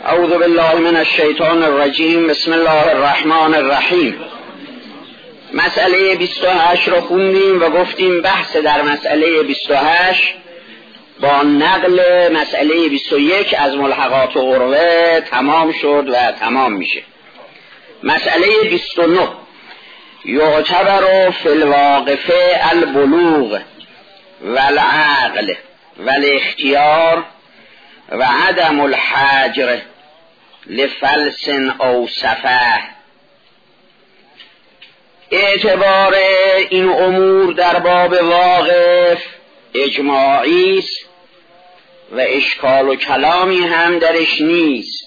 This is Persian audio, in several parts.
اعوذ بالله من الشیطان الرجیم. بسم الله الرحمن الرحیم. مسئله 28 رو خوندیم و گفتیم بحث در مسئله 28 با نقل مسئله 21 از ملحقات و عروه تمام شد و تمام میشه. مسئله 29 یعتبر فی الواقفه البلوغ والعقل والاختیار و عدم الحجر لفلس او سفه. اعتبار این امور در باب واقف اجماعی است و اشکال و کلامی هم درش نیست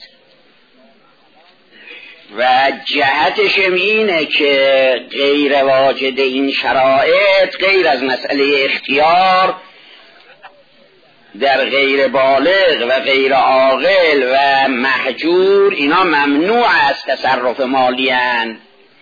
و جهتش اینه که غیر واجد این شرایط غیر از مسئله اختیار در غیر بالغ و غیر عاقل و محجور اینا ممنوع از تصرف مالیان.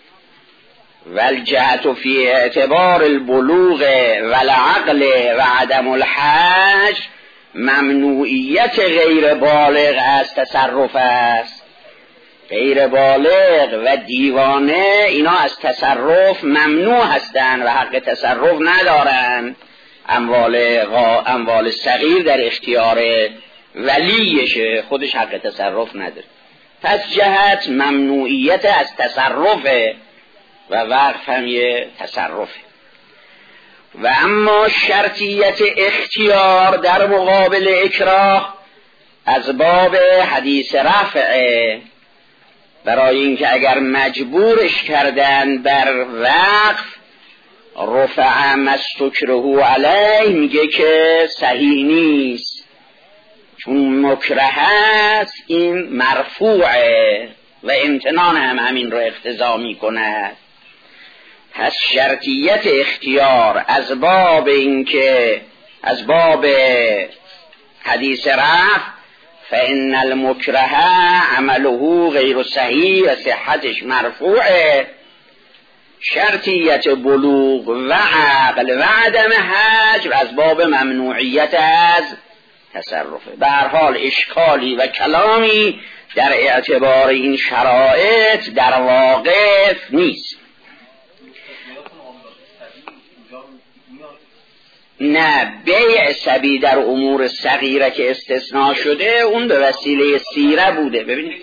والجهت فی اعتبار البلوغ والعقل و عدم الحجر ممنوعیت غیر بالغ از تصرف است. غیر بالغ و دیوانه اینا از تصرف ممنوع هستند و حق تصرف ندارند. اموال صغیر در اختیار ولیشه، خودش حق تصرف نداره. پس جهت ممنوعیت از تصرفه و وقف هم یه تصرفه. و اما شرطیت اختیار در مقابل اکراه از باب حدیث رفعه، برای اینکه اگر مجبورش کردن بر وقف رفع مستکره علیه، میگه که صحیح نیست چون مکره است این مرفوعه و امتنان هم همین رو اقتضا میکنه. پس شرطیت اختیار از باب اینکه از باب حدیث رفع فإن المکره عمله غیر صحیح و صحتش مرفوعه. شرطیت بلوغ و عقل و عدم حجر از باب ممنوعیت از تصرفه. به هر حال اشکالی و کلامی در اعتبار این شرایط در واقف نیست. نه، بیع سبی در امور صغیره که استثناء شده اون به وسیله سیره بوده. ببینید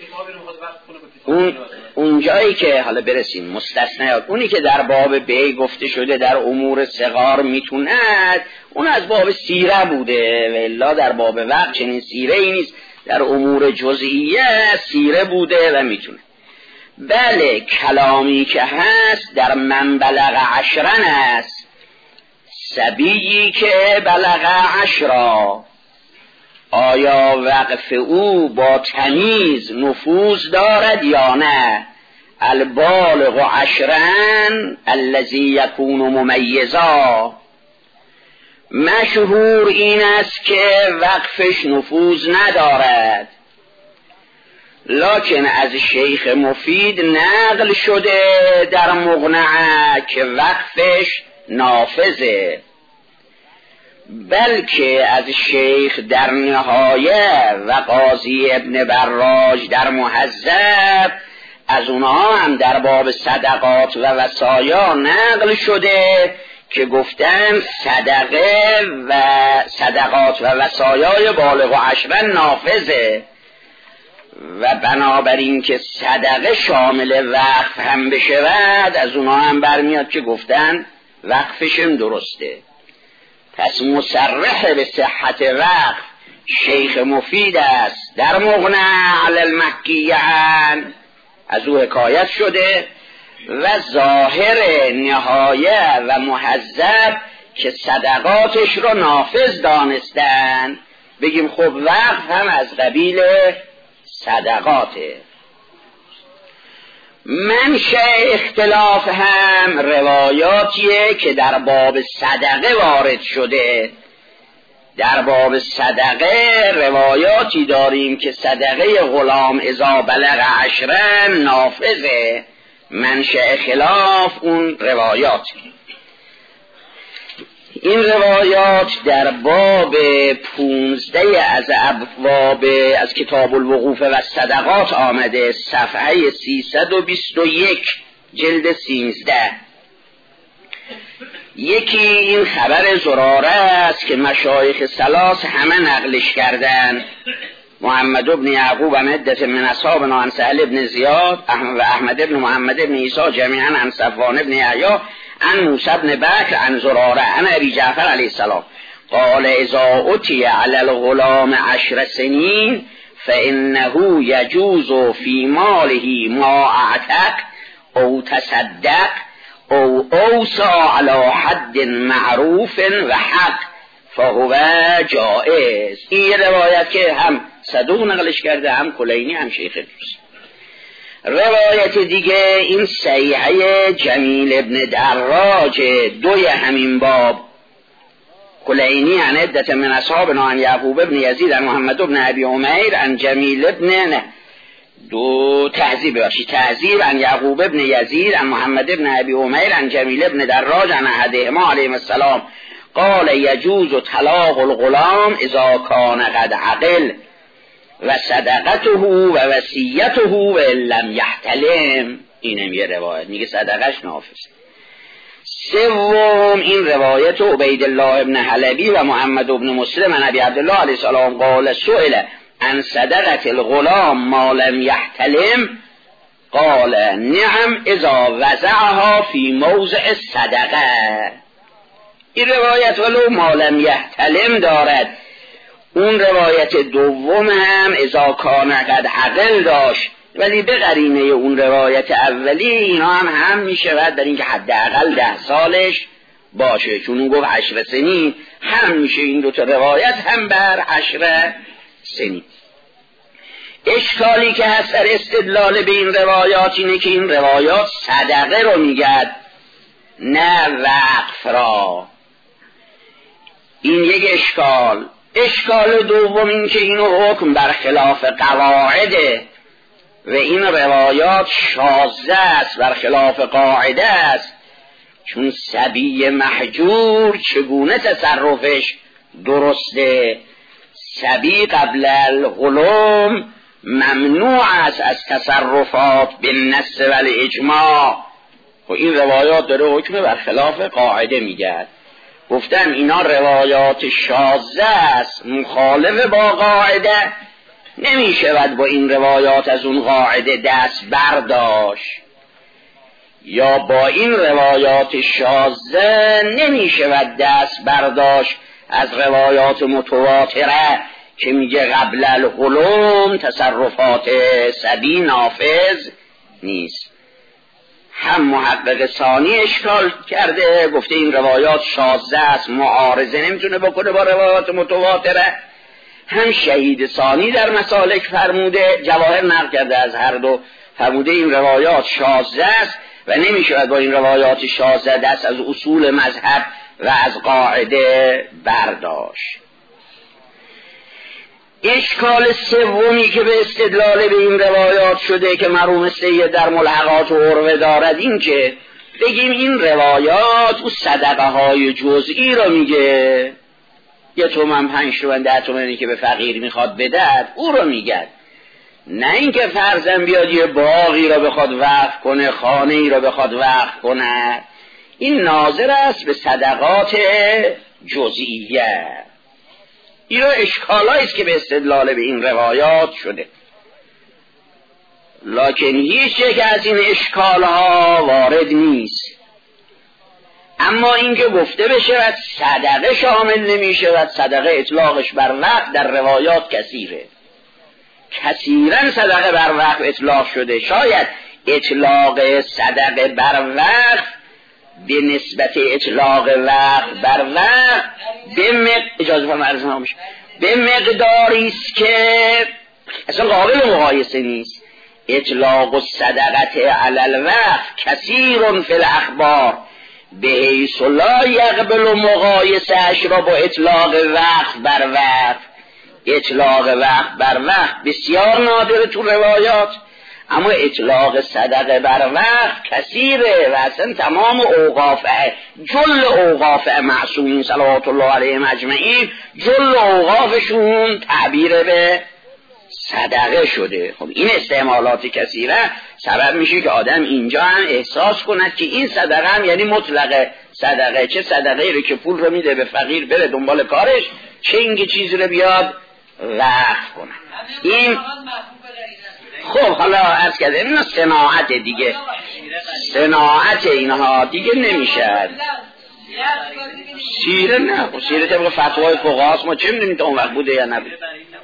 اون جایی که حالا برسیم مستثنیات، اونی که در باب بیع گفته شده در امور صغار میتوند، اون از باب سیره بوده و الا در باب وقت چنین سیره ای نیست. در امور جزئیه سیره بوده و میتونه. بله، کلامی که هست در من بلغ عشرن است. صبیی که بلغ عشرا، آیا وقف او با تمیز نفوذ دارد یا نه؟ البالغ عشرن الذی یکون ممیزا. مشهور این است که وقفش نفوذ ندارد، لکن از شیخ مفید نقل شده در مقنعه که وقفش نافذه، بلکه از شیخ در نهایه و قاضی ابن براج در مهذب از اونها هم در باب صدقات و وصایا نقل شده که گفتن صدقه و صدقات و وصایای بالغ و عشرن نافذه و بنابراین که صدقه شامل وقف هم بشود از اونها هم برمیاد که گفتن وقفشم درسته. پس مصرح به صحت وقف شیخ مفید است در مغنى علی المکی از او حکایت شده و ظاهر نهایه و مهذب که صدقاتش رو نافذ دانستن، بگیم خب وقف هم از قبیل صدقاته. منشأ اختلاف هم روایاتیه که در باب صدقه وارد شده. در باب صدقه روایاتی داریم که صدقه غلام اذا بلغ عشرن نافذه. منشأ خلاف اون روایاتی. این روایات در باب 15 از ابواب از کتاب الوقوف و صدقات آمده، صفحه 321 جلد 13. یکی این خبر زراره است که مشایخ ثلاث همه نقلش کردند، محمد بن یعقوب عن عدة من اصحابنا عن سهل بن زیاد و احمد بن محمد بن عیسی جمیعا عن صفوان بن یحیی عن موسی بن بکر عن زراره عن ابی جعفر علیه السلام قال اذا اتي على الغلام 10 سنين فانه يجوز في ماله ما اعتق او تصدق او اوصى على حد معروف و حق فهو جائز. این روایت که هم صدوق نقلش کرده، هم کلینی، هم شیخ دوست. روایت دیگه این صحیحه جمیل ابن دراج دوی همین باب، کلینی عن عدة من اصحابنا عن یعقوب ابن یزید عن محمد ابن ابی عمیر عن جمیل ابن تهذیب عن یعقوب ابن یزید عن محمد ابن ابی عمیر عن جمیل ابن دراج عن احدهما علیهم السلام قال یجوز طلاق الغلام اذا کان قد عقل و صدقته و وصیته و لم یحتلم. اینم یه روایت میگه صدقش نافذه. سوم این روایت عبید الله ابن حلبی و محمد ابن مسلم عن ابی عبدالله علیه السلام قال سئل عن صدقه الغلام ما لم یحتلم قال نعم اذا وضعها فی موضع الصدقه. این روایت ولو ما لم یحتلم دارد. اون روایت دوم هم اذا کان قد عقل داشت، ولی به قرینه اون روایت اولی اینا هم میشود در اینکه حداقل 10 سالش باشه، چون اون گفت 10 سنین، هم میشه این دوتا روایت هم بر 10 سنین. اشکالی که هست در استدلال به این روایات اینه که این روایات صدقه رو میگد نه وقف را. این یک اشکال. اشکال دوم این که اینو حکم برخلاف قواعده و این روایات شاذ است، برخلاف قاعده است، چون صبی محجور چگونه تصرفش درسته؟ صبی قبل الحلم ممنوع است از تصرفات بالنص و الاجماع. و این روایات داره حکم برخلاف قاعده میگه. گفتم اینا روایات شاذ است، مخالف با قاعده، نمیشود با این روایات از اون قاعده دست برداشت، یا با این روایات شاذ نمیشود دست برداشت از روایات متواتره که میگه قبل الحلم تصرفات صبی نافذ نیست. هم محقق ثانی اشکال کرده، گفته این روایات شاذ است، معارضه نمیتونه بکنه با روایات متواتره. هم شهید ثانی در مسالک فرموده، جواهر نقل کرده از هر دو، فرموده این روایات شاذ است و نمیشه با این روایات شاذ دست از اصول مذهب و از قاعده برداشت. اشکال سومی که به استدلال به این روایات شده که مرحوم سید در ملحقات و عروه دارد، این که بگیم این روایات او صدقه های جزئی رو میگه، 1 تومن 5 تومن 10 تومنی که به فقیر میخواد بدهد او رو میگه، نه اینکه فرضاً بیاد یه باغی رو بخواد وقف کنه، خانه ای رو بخواد وقف کنه. این ناظر است به صدقات جزئیه. این رو اشکالایی است که به استدلال به این روایات شده، لکن هیچ یک از این اشکالها وارد نیست. اما اینکه گفته بشه و صدقه شامل نمیشه و صدقه اطلاقش بر وقت در روایات کثیره، کثیرا صدقه بر وقت اطلاق شده. شاید اطلاق صدقه بر وقت به نسبت اطلاق وقت بر وقت به مقداری است که اصلا قابل مقایسه نیست. اطلاق الصدقه علی الوقت کثیر فی الاخبار بحیث لا یقبل مقایسه اش را با اطلاق وقت بر وقت. اطلاق وقت بر وقت بسیار نادر تو روایات، اما اطلاق صدقه بر وقت کثیره و اصلا تمام اوقافه، جل اوقافه معصومین صلوات الله علیهم اجمعین، جل اوقافشون تعبیر به صدقه شده. خب این استعمالات کثیره سبب میشه که آدم اینجا هم احساس کند که این صدقه هم یعنی مطلق صدقه، چه صدقه رو که پول رو میده به فقیر بره دنبال کارش، چه اینکه چیزی رو بیاد وقف کنه. این خب حالا عرض کرده این صناعت دیگه، صناعت اینها دیگه نمیشه. سیره نه، سیره طبق فتوای فقهاست، ما چه میدونیم تا اون وقت بوده یا نبوده.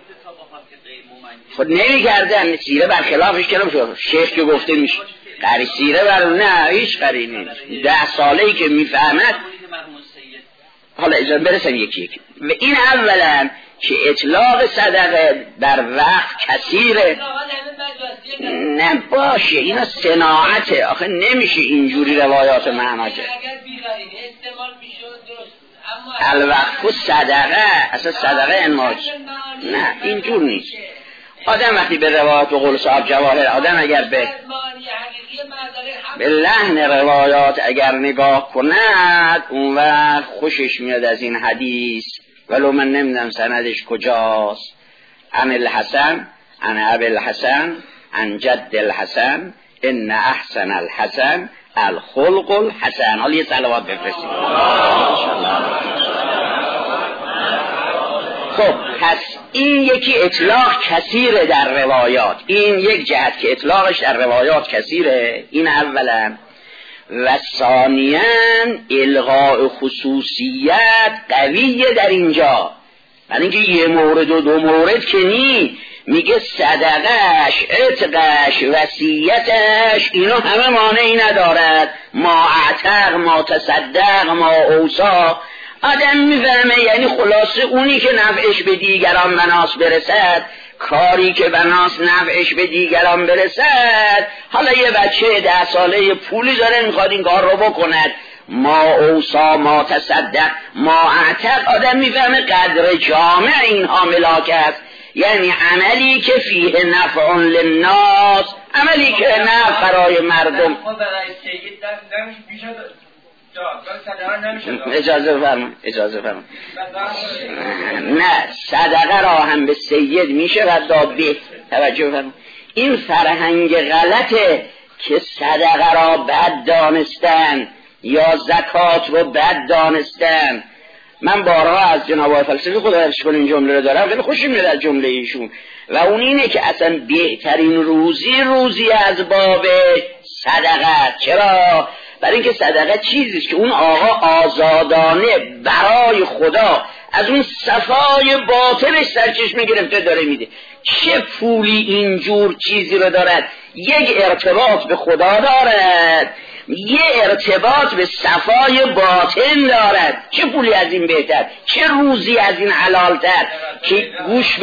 خود نمیگردن سیره برخلافش کنم شد شیخ که گفته میشه قری سیره بر نه هیچ قری نیست. 10 ساله‌ای که میفهمد. حالا اجازه برسن یکی و این اولا که اطلاق صدقه در وقت کثیره نه باشه، اینا صناعته، آخه نمیشه اینجوری روایات معنا کرد. الوقت صدقه اصلا صدقه انماج نه اینجور نیست. آدم وقتی به روایات و قول صاحب جواهر آدم اگر به لحن روایات اگر نگاه کند اون وقت خوشش میاد از این حدیث، ولو من نمیدونم سندش کجاست. عن الحسن عن ابی الحسن عن جد الحسن ان احسن الحسن الخلق الحسن. حالا یه صلوات بفرستید. خب پس این یکی اطلاق کثیره در روایات، این یک جهت که اطلاقش در روایات کثیره، این اولا. و ثانیاً الغاء خصوصیت قویه در اینجا، یعنی اینکه یه مورد و 2 مورد که نی، میگه صدقش، عتقش، وصیتش، اینا همه مانعی ندارد. ما اعتق، ما تصدق، ما اوصا. آدم میفهمه یعنی خلاصه اونی که نفعش به دیگران بناس برسد، کاری که بناس نفعش به دیگران برسد. حالا یه بچه 10 ساله پولی داره میخواد این کار رو بکند، ما اوصا، ما تصدق، ما اعتق. آدم میفهمه قدر جامع اینها ملاک است، یعنی عملی که فیه نفع للناس، عملی که نفع برای مردم. اجازه فرما نه، صدقه را هم به سید میشه و داد به. توجه فرما، این فرهنگ غلطه که صدقه را بد دانستن یا زکات رو بد دانستن. من بارها از جناب آقای فلسفی خودش کن این جمله رو دارم، خیلی خوشم میاد از جمله ایشون، و اون اینه که اصلا بهترین روزی از باب صدقه. چرا؟ برای اینکه صدقه چیزیست که اون آقا آزادانه برای خدا از اون صفای باطنش سرچشمه گرفته داره میده. چه پولی اینجور چیزی رو دارد؟ یک ارتباط به خدا دارد، یه ارتباط به صفای باطن دارد. چه پولی از این بهتر؟ چه روزی از این حلالتر؟ که گوش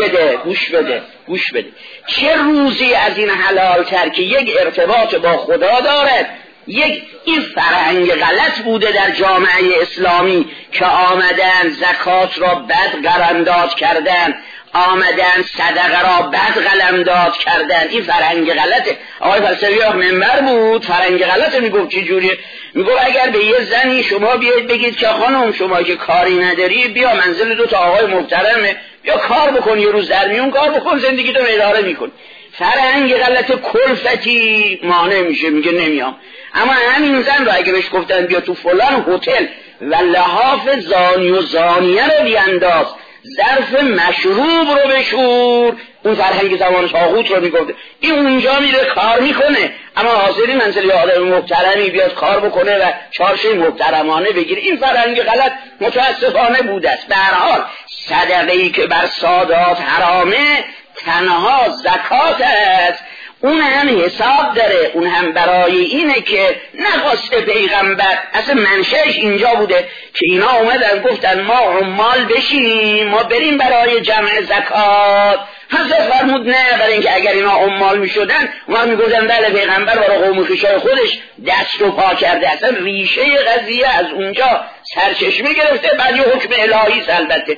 بده چه روزی از این حلالتر که یک ارتباط با خدا دارد؟ این فرهنگ غلط بوده در جامعه اسلامی که آمدن زکات را بد قلمداد کردن، آمدن صدقه را بد قلمداد کردن. این فرهنگ غلطه. آقای فلسفی منبر بود، فرهنگ غلطه. میگفت چه جوریه؟ میگفت اگر به یه زنی شما بیاید بگید که خانم شما که کاری نداری بیا منزل 2 تا آقای محترمه، بیا کار بکن، یه روز در میون کار بکن، زندگی تو اداره میکن. فرهنگ غلط کلفتی مانع میشه، میگه نمیام. اما همین زن رو اگه بهش گفتن بیا تو فلان هتل و لحاف زانی و زانیه رو بیانداز، ظرف مشروب رو بشور، اون فرهنگ زمان طاغوت رو میگفته، این اونجا میره کار میکنه، اما حاضری منزل یه آدم محترمی بیاد کار بکنه و چارچه محترمانه بگیره. این فرهنگ غلط متاسفانه بوده است. به هر حال صدقه‌ای که بر سادات حرامه تنها زکات است، اون هم حساب داره، اون هم برای اینه که نخواست پیغمبر، اصلا منشأش اینجا بوده که اینا اومدن گفتن ما عمال بشیم، ما بریم برای جمع زکات. حضرت فرمود نه، برای اینکه اگر اینا عمال میشدن ما میگفتن بله پیغمبر برای قوم خویشای خودش دست و پا کرده. اصلا ریشه قضیه از اونجا سرچشمه گرفته، بعد یه حکم الهی البته.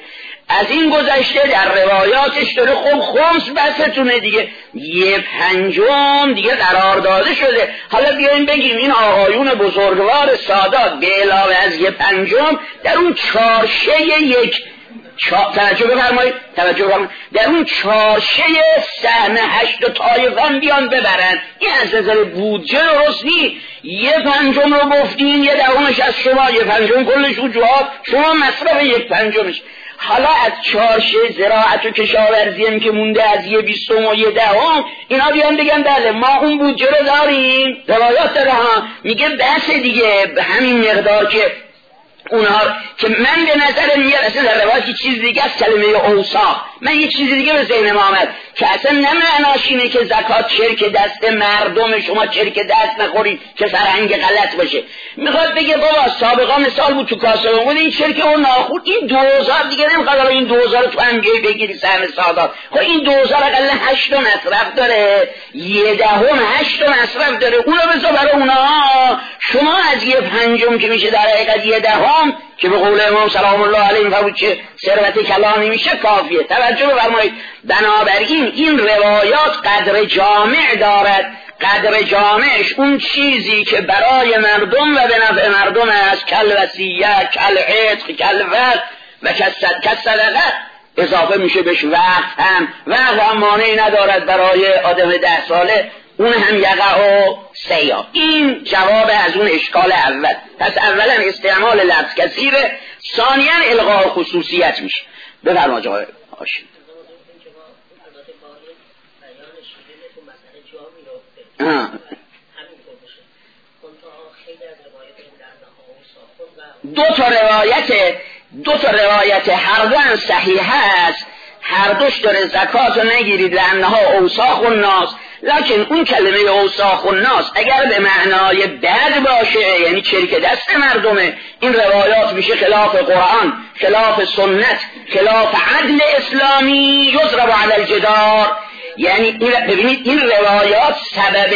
از این گذشته در روایاتش داره خب خمس بستونه دیگه، 1/5 دیگه قرار داده شده. حالا بیاییم بگیم این آقایون بزرگوار سادات به علاوه از 1/5 در اون چارشه توجه بفرمایید در اون چارشه سهم 8 طایفه بیان ببرن. این از نظر بودجه درست نیست. 1/5 رو گفتیم، 1/10 از شما، 1/5 کل شجاعات شما مصرف 1/5. حالا از چارشه زراعت و کشاورزی هم که مونده از 1/20 و 1/10 اینا بیان بگن بله ما اون بودجه رو داریم. روایات داره ها، میگه بس دیگه به همین مقدار که اونها که من به نظر میاد اصلا در روایت یه چیز دیگه از کلمه اوساخ، من یه چیز دیگه به ذهنم آمد که اصلا نه معناش اینه که زکات چرک دست مردم، شما چرک دست نخورید که فرهنگ غلط باشه. میخواد بگه بابا سابقا مثال بود تو کاسه بود این چرک اون ناخود، این 2000 دیگه نمیخواد این 2000 تو انگیه بگیری سهم سادات. خب این 2000 اقل 8 مصرف داره، 1/10 8 مصرف داره، اونو بذار برای اونها. شما از 1/5 که میشه در حقیقت 1/10 که به قول امام سلام الله علیه فرمود که ثروت کلانی میشه کافیه. توجه بفرمایید. بنابراین این روایات قدر جامع دارد. قدر جامعش اون چیزی که برای مردم و به نفع مردم است، کل وصیت، کل عتق، کل وقت و کصدقه اضافه میشه بهش. وقت هم مانعی ندارد برای آدم 10 ساله، اون هم یقع و سیاه. این جواب از اون اشکال اول. پس اولا استعمال لفظ کثیره، ثانیا الغاء خصوصیت میشه. بفرمایید آقای هاشمی. دو تا روایت هر دو صحیح است، هر دوش داره زکات رو نگیرید لانها اوساخ الناس. لکن اون کلمه اوساخ الناس اگر به معنای بد باشه، یعنی چرک دست مردمه، این روایات میشه خلاف قرآن، خلاف سنت، خلاف عدل اسلامی، یضرب علی الجدار. یعنی ببینید این روایات سبب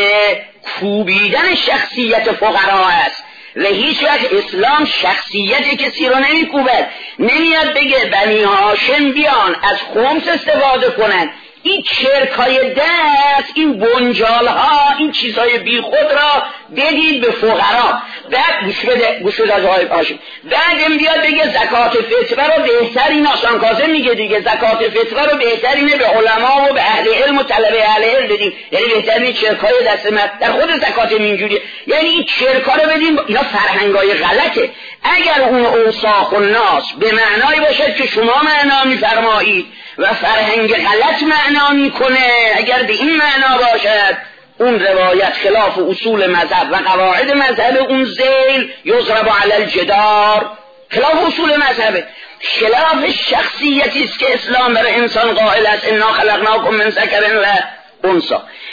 کوبیدن شخصیت فقرا است و هیچ وقت اسلام شخصیت کسی رو نمیکوبد. نمیاد بگه بنی هاشم بیان از خمس استفاده کنن، این چرکای دست، این بنجالها، این چیزهای بی خود را بدید به فقرا. بعد گوش بده از آقای هاشم، بعد بیاد بگه زکات فطره رو بهتر، این آسان کاظم میگه دیگه زکات فطره رو بهتر اینه به علما و به اهل علم و طلبه اهل علم بدیم، یعنی بهتر این چرکای دست در خود زکات اینجوریه، یعنی این چرکا رو بدیم. اینا فرهنگای غلطه. اگر اون اوساخ الناس به معنای باشد که شما معنا میفرمایید و فرهنگ غلط معنا میکنه، اگر به این معنا باشد اون روایت خلاف اصول مذهب و قواعد مذهب، اون ذیل یضرب علی الجدار، خلاف اصول مذهب، خلاف شخصیتی است که اسلام برای انسان قائل است انا خلقناکم من ذکر و انثی،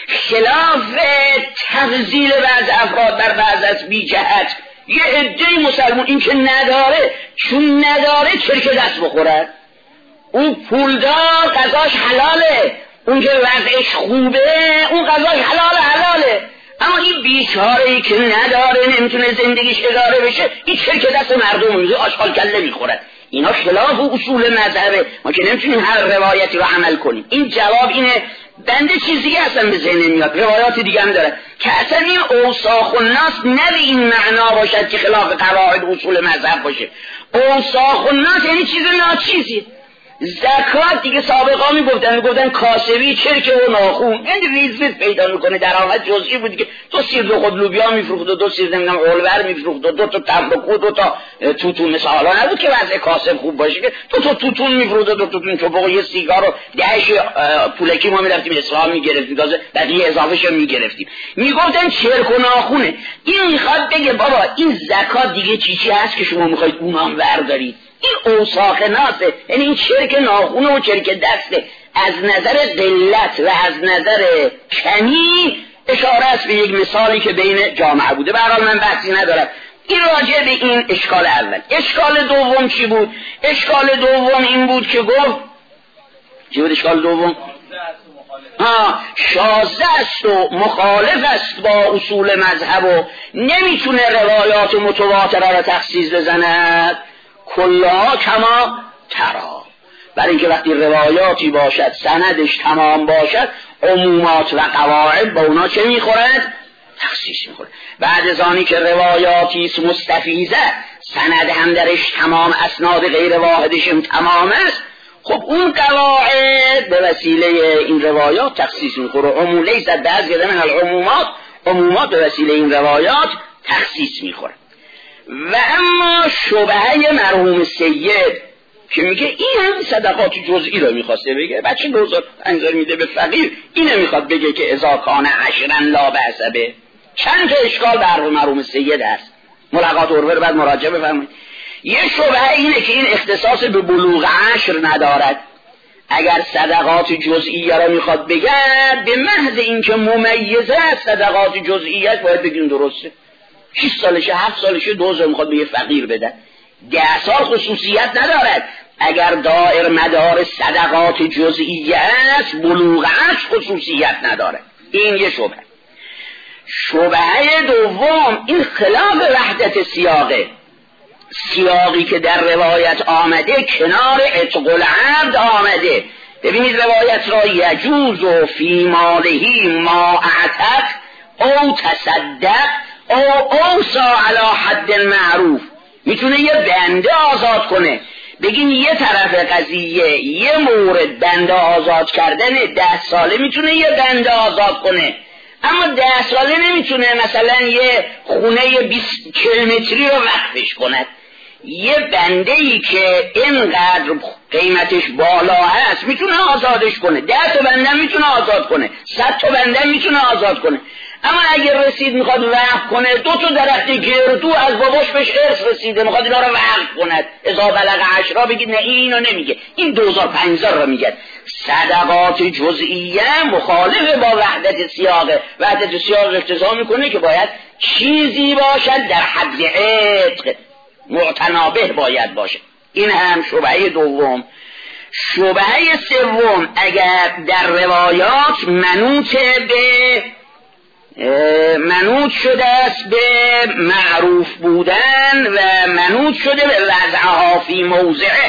خلاف تفضیل بعض افراد بر بعض از بی جهت. یه عده مسلمان این که نداره، چون نداره چرک دست بخوره، اون پولدار غذاش حلاله، اون که وضعش خوبه اون غذاش حلاله، اما این بیچاره‌ای که نداره نمیتونه زندگیش اداره بشه، این چرک دست مردم میزه آشغال کله میخورد. اینا خلاف اصول مذهبه، ما که نمیتونیم هر روایتی رو عمل کنیم. این جواب اینه. بنده چیزی اصلا به ذهن میاد، روایات دیگه هم داره که اصلا این اوساخ الناس نه به این معنا باشد که خلاف قواعد اصول مذهب باشه. اوساخ الناس یعنی چیز ناچیزی. زکات دیگه سابقا میگفتن کاسبی چرک و ناخون، این ریز پیدا میکنه، درآمد جزئی بود که تو سیر دو خود لوبیا میفروخت و 2 سیر نمیدونم اولور میفروخت و 2 تا تنباکو و 2 تا توتون، مثلا نبود که وضع کاسب خوب باشه که 2 تا توتون میفروخت و 2 تا توتون چوبو، یه سیگار و 10 پولکی ما میرفتیم اسلام میگرفتیم، تازه بقیه اضافهش میگرفتیم. میگفتن چرک و ناخونه. این میخواد بگه بابا این زکات دیگه چیزی هست که شما میخواید اونام بردارید، این اوساخ ناسه، یعنی این چرک ناخونه و چرک دسته از نظر قلت و از نظر کمی اشاره است به یک مثالی که بین جامعه بوده. به هر حال من بحثی ندارم. این راجع به این اشکال اول. اشکال دوم چی بود؟ اشکال دوم این بود که گفت چی بود اشکال دوم؟ شاذ است و مخالف است با اصول مذهب و نمیتونه روایات متواتره را تخصیص بزند. کلها کما ترا، برای اینکه وقتی روایاتی باشد سندش تمام باشد عمومات و قواعد با اونا چه میخورد؟ تخصیص میخوره. بعد از آنی که روایاتی است مستفیضه، سند هم درش تمام، اسناد غیر واحدش هم تمام است، خب اون قواعد به وسیله این روایات تخصیص میخوره. عموم لیست بعضی من عمومات به وسیله این روایات تخصیص میخوره. و اما شبهه مرحوم سید که میگه این هم صدقات جزئی رو میخواسته بگه، بچه دوزار انظر میده به فقیر، اینه میخواد بگه که اذا کان عشرن لا بأس به. چند تا اشکال در مرحوم سید هست، ملحقات عروه رو بعد مراجعه بفرمایید. یه شبهه اینه که این اختصاص به بلوغ عشر ندارد. اگر صدقات جزئیه را میخواد بگه به محض اینکه ممیزه از صدقات جزئیه باید بگیم درسته. 6 سالشه 7 سالشه دوزار میخواد به یه فقیر بده، 10 سال خصوصیت ندارد. اگر دائر مدار صدقات جزئیه است بلوغ عشر خصوصیت نداره. این یه شبهه. شبهه دوم این خلاف وحدت سیاقه. سیاقی که در روایت آمده کنار عتق العبد آمده. ببینید روایت را یجوز و فی مالهی ما اعتق او تصدق او اوصا علی حد معروف. میتونه یه بنده آزاد کنه. بگین یه طرف قضیه یه مورد بنده آزاد کردن 10 ساله میتونه یه بنده آزاد کنه، اما 10 ساله نمیتونه مثلا یه خونه 20 کیلومتری رو وقفش کند. یه بنده ای که اینقدر قیمتش بالا هست میتونه آزادش کنه. 10 تا بنده میتونه آزاد کنه، 100 تا بنده میتونه آزاد کنه. اما اگر رسید میخواد وقف کنه، 2 تا درخت گردو از باباش بهش ارث رسیده میخواد اینا رو وقف کند، اذا بلغ عشرا بگید نه اینو نمیگه، این 2050 رو میگه. صدقات جزئیه مخالف با وحدت سیاقه. وحدت سیاق اقتضا میکنه که باید چیزی باشد در حد عتق، معتنابه باید باشه. این هم شبهه دوم. شبهه سوم اگر در روایات منوط شده است به معروف بودن و منوط شده به وضعها فی موضعه،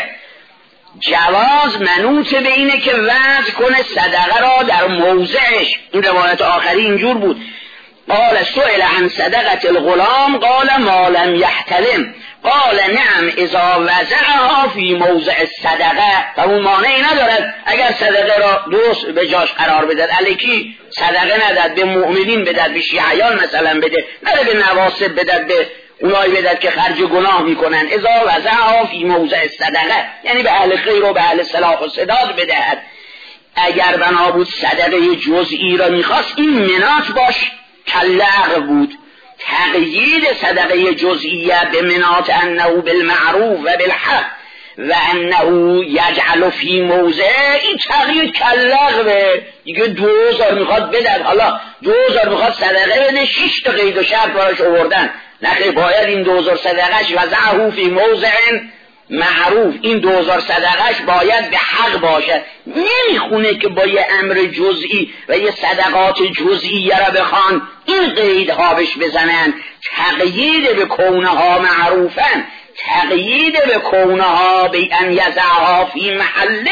جواز منوط به اینه که وضع کنه صدقه را در موضعش. این روایت آخری اینجور بود. قال سئل عن صدقة الغلام قال ما لم يحتلم قال نعم اذا وضعها فی موضع الصدقه. و اون مانعی ندارد اگر صدقه را درست به جاش قرار بدد، الکی صدقه نداد، به مؤمنین بدد، به شیعیان مثلا بده، نه به نواسب بدد، به اونایی بدد که خرج گناه میکنن. اذا وضعها فی موضع الصدقه یعنی به اهل خیر و به اهل صلاح و سداد بدهد. اگر بنا بود صدقه جزئی را میخواست این مناط باش کلغ بود. تقیید صدقه جزئیه به مناط انه بالمعروف و بالحق و انه یجعل فی موضع، این تقیید کلغوه. دیگه 2000 میخواد بدد، حالا 2000 میخواد صدقه بده، 6 تا قید و شرط براش آوردن. نخیر، باید این 2000 صدقهش وضعه فی موضع معروف، این 2000 صدقهش باید به حق باشد. نمیخونه که با یه امر جزئی و یه صدقات جزئیه را بخوان این قیدها بهش بزنن. تقیید به کونها معروفن، تقیید به کونها به ان یضعها فی محله،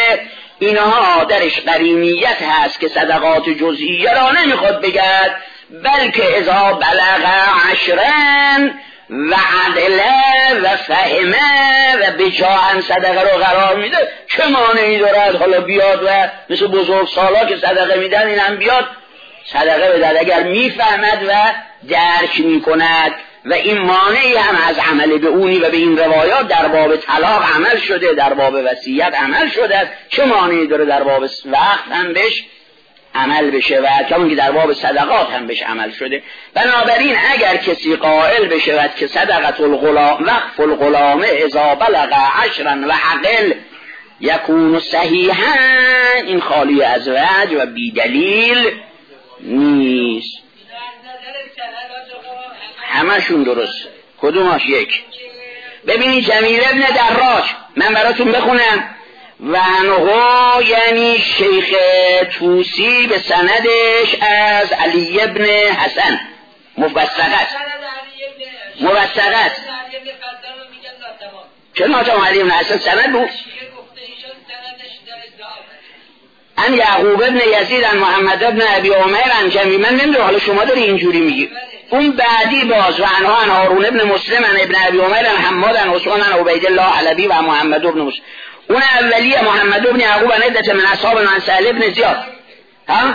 اینها درش قرینیت هست که صدقات جزئیه را نمیخواد بگد، بلکه اذا بلغ عشرن و عدله و فهمه و به جاهن صدقه رو قرار میده. چه مانعی دارد حالا بیاد و مثل بزرگ سالا که صدقه میدن این هم بیاد صدقه بدهد اگر میفهمد و درک میکند. و این مانعی هم از عمل به اونی و به این روایات در باب طلاق عمل شده، در باب وصیت عمل شده است. چه مانعی داره در باب وقت هم بهش عمل بشه و همون که در باب صدقات هم بهش عمل شده. بنابراین اگر کسی قائل بشود که صدقه الغلام وقف الغلام اذا بلغ عشرا و عقل یکون صحیحا، این خالی از وجه و بی دلیل نیست. همشون درست. کدوماش یک؟ ببینید جمیل ابن دراج، من براتون بخونم. و انهو یعنی شیخ توسی به سندش از علی ابن حسن موثقت چه ناتمام علی ابن حسن سند بود؟ ان یعقوب ابن یزید ان محمد ابن ابی عمیر ان جمی. من نمیدونم حالا شما داری اینجوری میگی. اون بعدی باز و انها ان هارون ابن مسلم ان ابن ابی عمیر ان حماد ان عثمان ان عبید الله علوی و محمد ابن مسلم. اون اولیه محمد ابن یعقوب ان عدت من اصحاب من سهل ابن زیاد. ها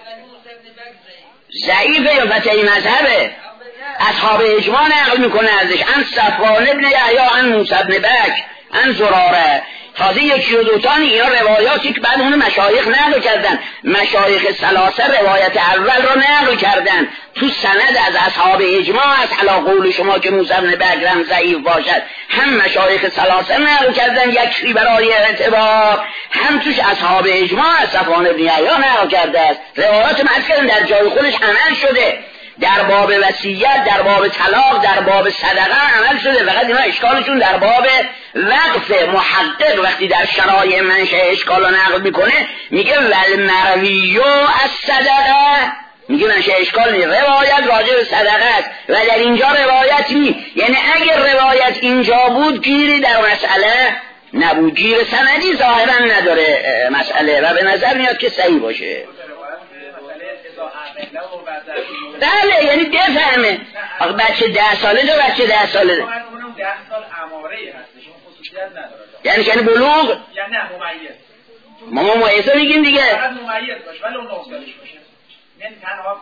ضعیفه یا فتحی مذهبه، اصحاب اجماع نقل میکنه ازش. ان صفوان ابن یحیی ان موسی ابن بکر ان زراره. تازه یکی و دوتانی اینا روایاتی که بعد اون مشایخ نقل کردن، مشایخ ثلاثه روایت اول رو نقل کردن تو سند از اصحاب اجماع است. علا قول شما که موسی بن بکر هم ضعیف باشد، هم مشایخ ثلاثه نقل کردن یکی برای اعتبار، هم توش اصحاب اجماع صفوان ابن یحیی نقل کرده است. روایات مثلا در جای خودش عمل شده، در باب وصیت، در باب طلاق، در باب صدقه عمل شده. فقط اینا اشکالشون در باب وقف. محقق وقتی در شرایع منشأ اشکال رو نقل میکنه میگه والمروی از صدقه، میگه منشأ اشکال نیست، روایت راجع به صدقه است و در اینجا روایت نیست. یعنی اگر روایت اینجا بود گیری در مسئله نبود، گیر سندی ظاهرا نداره مسئله و به نظر میاد که صحیح باشه. بله یعنی بفهمه. آخه بچه 10 ساله دو بچه 10 ساله دو. اونم 10 سال اماره هستش، اون خصوصیت نداره. یعنی بلوغ؟ یعنی نه ممیز. ما ممیزه میگیم دیگه. فقط ممیز باشه ولی اون 9 سالش باشه. یعنی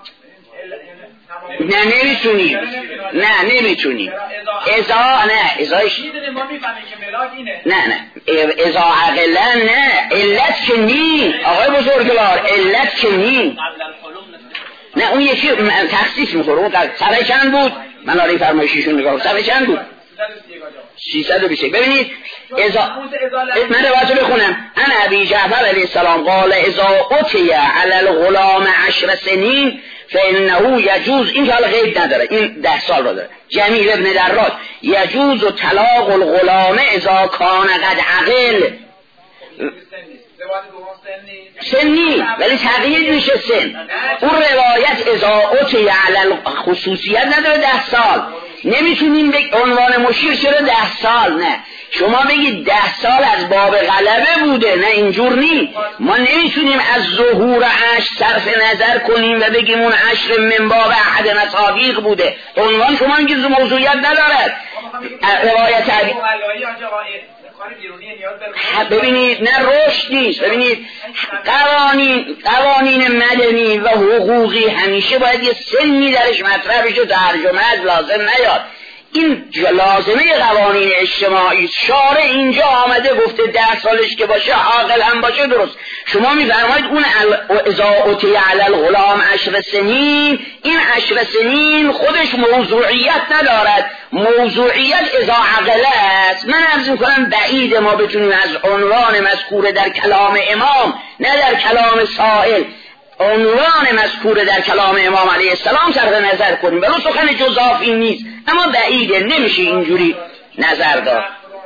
تنها نه نمیتونی. نه نمیتونی. ازایش میدونیم ما میفهمیم که ملاک اینه. نه ازا عقلا نه، علت که نی آقای بزرگوار، علت که نی. نه اون یکی تخصیص میخوره. اون صفحه چند بود؟ من آره فرمایشیشون نگاه صفحه چند بود؟ 320. ببینید من روایت بخونم. انا ابی جعفر علیه السلام قال اذا اتی علی الغلام 10 سنین فانه یجوز، این که حالا قید نداره، این 10 سال رو داره. جمیل ابن دراج یجوز طلاق الغلام اذا کان قد عقل. سنی ولی تقیید میشه سن. اون روایت اذا اتی علی خصوصیت نداره 10 سال. نمیتونیم به عنوان مشیر چرا 10 سال؟ نه شما بگید 10 سال از باب غلبه بوده، نه اینجور نی. ما نمیتونیم از ظهور 8 صرف نظر کنیم و بگیم اون 10 من باب احد مصابیق بوده. عنوان شما میگید موضوعیت ندارد. روایت علی ببینید نه رشد نیست. ببینید قوانین مدنی و حقوقی همیشه باید یه سنی درش مطرح بشه، ترجمه لازم نیاد. این لازمه قوانین اجتماعی. شارع اینجا آمده گفته 10 سالش که باشه عاقل هم باشه درست. شما میفرمایید اون اذا اتی علی الغلام 10 سنین، این 10 سنین خودش موضوعیت ندارد. موضوعیت اذا عقل است. من عرض میکنم بعید ما بتونیم از عنوان مذکور در کلام امام، نه در کلام سائل، عنوان مذکور در کلام امام علیه السلام صرف نظر کنیم. ولو سخن جزافی نیست اما بعیده، نمیشه اینجوری نظر داد.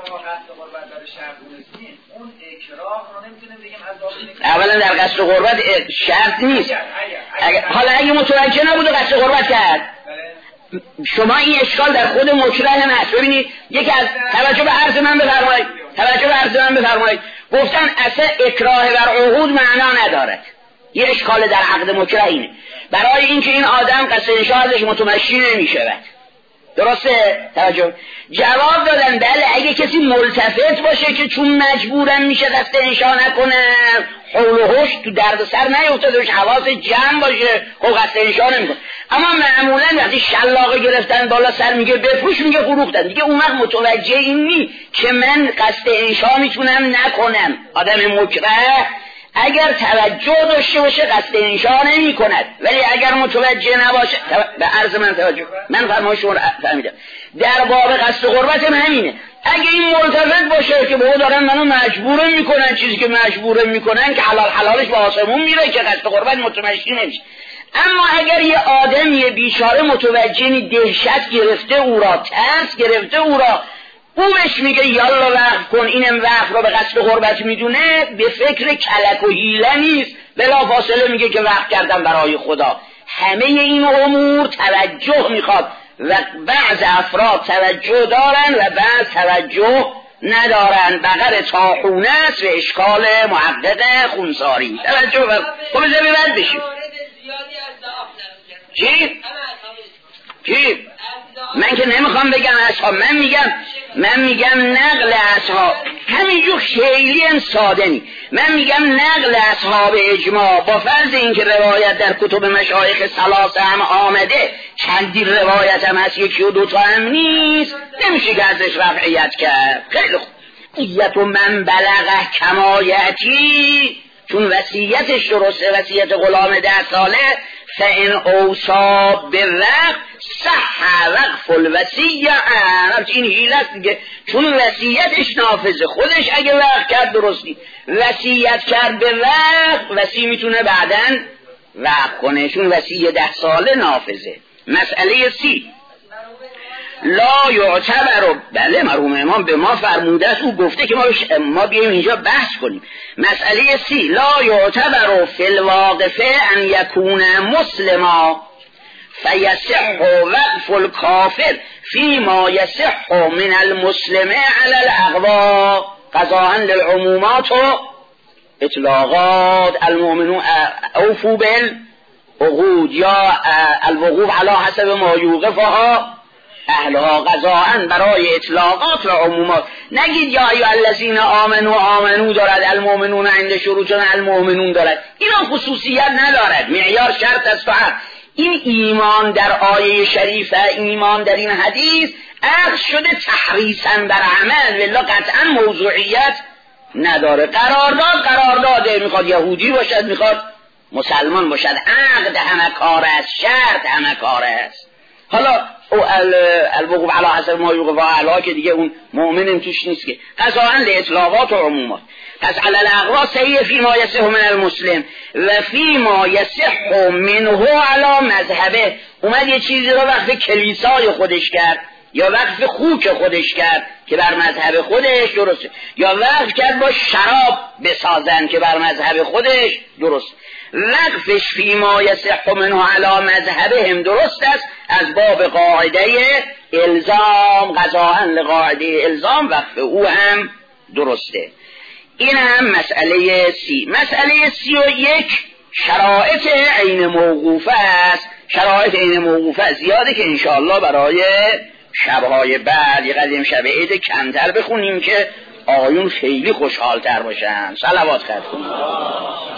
اولا در قصد غربت شرط نیست. حالا اگه متوجه نبود و قصد غربت کرد، شما این اشکال در خود مکره هم هست. ببینید یکی از توجه به عرض من بفرمایید، گفتن اصلا اکراه بر عقود معنا ندارد. یه اشکال در عقد مکره اینه، برای اینکه این آدم قصد انشاء ازش متمشی نمیشود. درسته؟ توجه. جواب دادن بله اگه کسی ملتفت باشه که چون مجبورن میشه قصد انشاء نکنه، حول و حوش تو درد سر نیفتاده باشه، حواس جمع باشه، خب قصد انشاء نمیکنه. اما معمولا وقتی شلاقه گرفتن بالا سر میگه بفروش، میگه فروختن، دیگه اون وقت متوجه این نی که من قصد انشاء میتونم نکنم. آدم مکره اگر توجه داشته باشه قصد انشاء نمی کند، ولی اگر متوجه نباشه به عرض من توجه، من فرمایش رو فهمیدم. در باب قصد قربت هم همینه. اگه این ملتفت باشه که بابا دارن منو مجبورم میکنن، چیزی که مجبورم میکنن که حلالش به آسمون میره که قصد قربت متمشی نمیشه. اما اگر یه آدمی بیچاره متوجه دهشت گرفته او را، ترس گرفته او را، او بهش میگه یالا وقف کن، اینم وقف را به قصد قربت میدونه، به فکر کلک و حیله نیست، بلا فاصله میگه که وقف کردم برای خدا. همه این امور توجه میخواد و بعض افراد توجه دارن و بعض توجه ندارند. بقر طاحونه است و اشکال محقق خونساری. توجه بر خب بذار ببند بشیم. چی؟ من که نمیخوام بگم اصحاب، من میگم نقل اصحاب همینجور خیلی هم ساده نی. من میگم نقل اصحاب اجماع با فرض اینکه روایت در کتب مشایخ ثلاثه هم آمده، چندین روایت هم هست، یکی و دوتا هم نیست، نمیشه که ازش رفعیت کرد. خیلی خوب. وصیت من بلغه کمایتی، چون وصیتش درسته، وصیت غلام 10 ساله، فإن اوصا بالرق صح وقف الوصیه. این حیله است دیگه، چون وصیتش نافذه، خودش اگه وقف کرد درستی، وصیت کرد به وقف، وصی میتونه بعداً وقف کنه، چون وصیه 10 ساله نافذه. مسئله سی لا یعتبر، بله مرحوم امام به ما فرموده است، او گفته که ما بیاییم اینجا بحث کنیم. مسئله سی لا یعتبر فی الواقفه ان یکون مسلما فیصح وقف الکافر فیما یصح من المسلم علی الاقوا قضاء للعمومات و اطلاقات. المؤمنون اوفوا بالعقود یا الوقوف علی حسب ما یوقفها اهلها قضاءً برای اطلاقات و عمومات. نگید یا ایها الذین آمنو دارد، المؤمنون عند شروطنا المؤمنون دارد، اینا خصوصیت ندارد، معیار شرط است. این ایمان در آیه شریفه، ایمان در این حدیث اخذ شده تحریصاً بر عمل، ولی قطعاً موضوعیت نداره. قرارداده، میخواد یهودی باشد، میخواد مسلمان باشد، عقد همه کار است، شرط همه کار است. حالا او الوقوف علی حسب ما یوقف اهلها که دیگه اون مؤمن توش نیست که، قضاء لاطلاقات و عمومات. پس علی الاقوا صحیح فی ما یصح من المسلم و فی ما یصح منه علی مذهبه. اومد یه چیزی رو وقف کلیسای خودش کرد، یا وقف خوک خودش کرد که بر مذهب خودش درسته، یا وقف کرد با شراب بسازن که بر مذهب خودش درست. وقفش فی ما یصح منه علی مذهبه هم درست است، از باب قاعده الزام، قضاء لقاعده الزام وقف او هم درسته. این هم مسئله سی. مسئله 31 شرایط عین موقوفه است. شرایط عین موقوفه زیاده که انشاءالله برای شبهای بعد یه قدیم شب عید کمتر بخونیم که آقایون خیلی خوشحالتر باشن. صلوات خواهد کنیم.